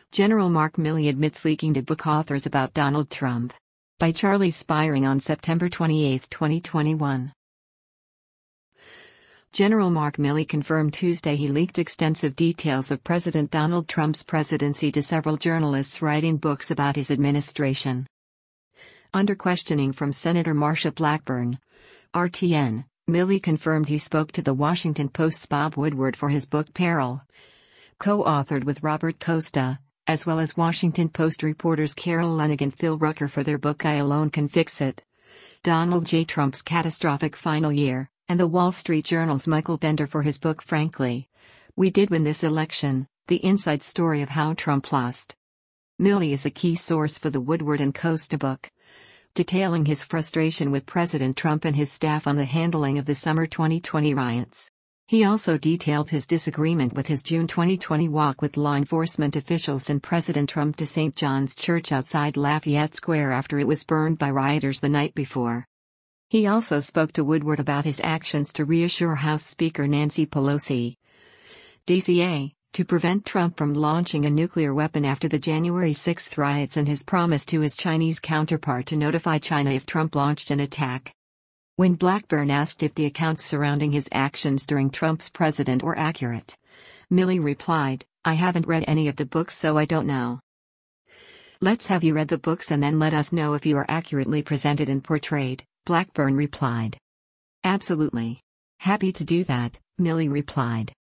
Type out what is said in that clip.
General Mark Milley admits leaking to book authors about Donald Trump. By Charlie Spiring on September 28, 2021. General Mark Milley confirmed Tuesday he leaked extensive details of President Donald Trump's presidency to several journalists writing books about his administration. Under questioning from Senator Marsha Blackburn, RTN, Milley confirmed he spoke to The Washington Post's Bob Woodward for his book Peril, co-authored with Robert Costa, as well as Washington Post reporters Carol Leonnig and Phil Rucker for their book I Alone Can Fix It, Donald J. Trump's Catastrophic Final Year, and The Wall Street Journal's Michael Bender for his book Frankly, We Did Win This Election, The Inside Story of How Trump Lost. Milley is a key source for the Woodward and Costa book, detailing his frustration with President Trump and his staff on the handling of the summer 2020 riots. He also detailed his disagreement with his June 2020 walk with law enforcement officials and President Trump to St. John's Church outside Lafayette Square after it was burned by rioters the night before. He also spoke to Woodward about his actions to reassure House Speaker Nancy Pelosi, DCA, to prevent Trump from launching a nuclear weapon after the January 6 riots and his promise to his Chinese counterpart to notify China if Trump launched an attack. When Blackburn asked if the accounts surrounding his actions during Trump's presidency were accurate, Milley replied, "I haven't read any of the books, so I don't know." "Let's have you read the books and then let us know if you are accurately presented and portrayed," Blackburn replied. "Absolutely. Happy to do that," Milley replied.